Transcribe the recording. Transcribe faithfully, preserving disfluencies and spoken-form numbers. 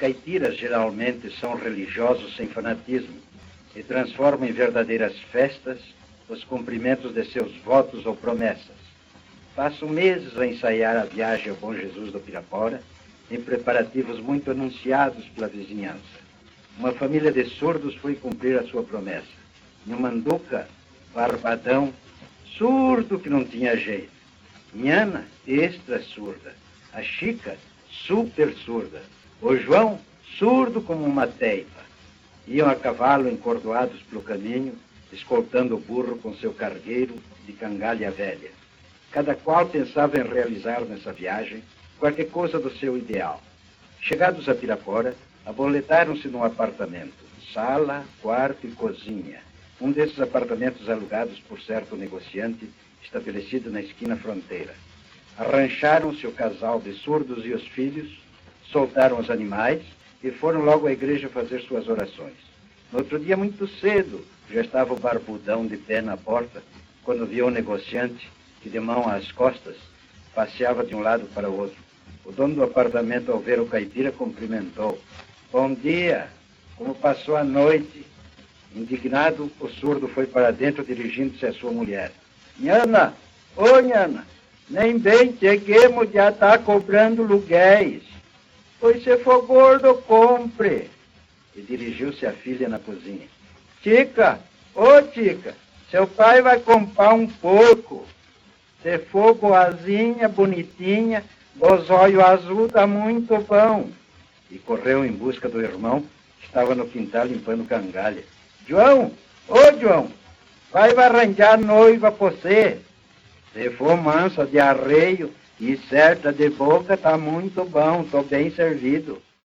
caipiras geralmente são religiosos sem fanatismo e transformam em verdadeiras festas os cumprimentos de seus votos ou promessas. Passo meses a ensaiar a viagem ao Bom Jesus do Pirapora, em preparativos muito anunciados pela vizinhança. Uma família de surdos foi cumprir a sua promessa. E o Manduca, barbadão, surdo que não tinha jeito. Nhana, extra surda. A Chica, super surda. O João, surdo como uma teipa. Iam a cavalo encordoados pelo caminho, escoltando o burro com seu cargueiro de cangalha velha. Cada qual pensava em realizar nessa viagem qualquer coisa do seu ideal. Chegados a Pirapora, aboletaram-se num apartamento, sala, quarto e cozinha. Um desses apartamentos alugados por certo negociante estabelecido na esquina fronteira. Arrancharam-se o casal de surdos e os filhos, soltaram os animais e foram logo à igreja fazer suas orações. No outro dia, muito cedo, já estava o barbudão de pé na porta, quando viu o negociante, que de mão às costas, passeava de um lado para o outro. O dono do apartamento, ao ver o caipira, cumprimentou. Bom dia, como passou a noite? Indignado, o surdo foi para dentro, dirigindo-se à sua mulher. Nhana, ô Nhana, nem bem cheguemos, já está cobrando aluguéis. Pois se for gordo, compre. E dirigiu-se à filha na cozinha. Tica, ô Tica, seu pai vai comprar um porco. Se for boazinha, bonitinha, dos olhos azul, tá muito bom. E correu em busca do irmão, que estava no quintal limpando cangalha. João, ô João, vai arranjar noiva pra você. Se for mansa de arreio e certa de boca, tá muito bom, tô bem servido.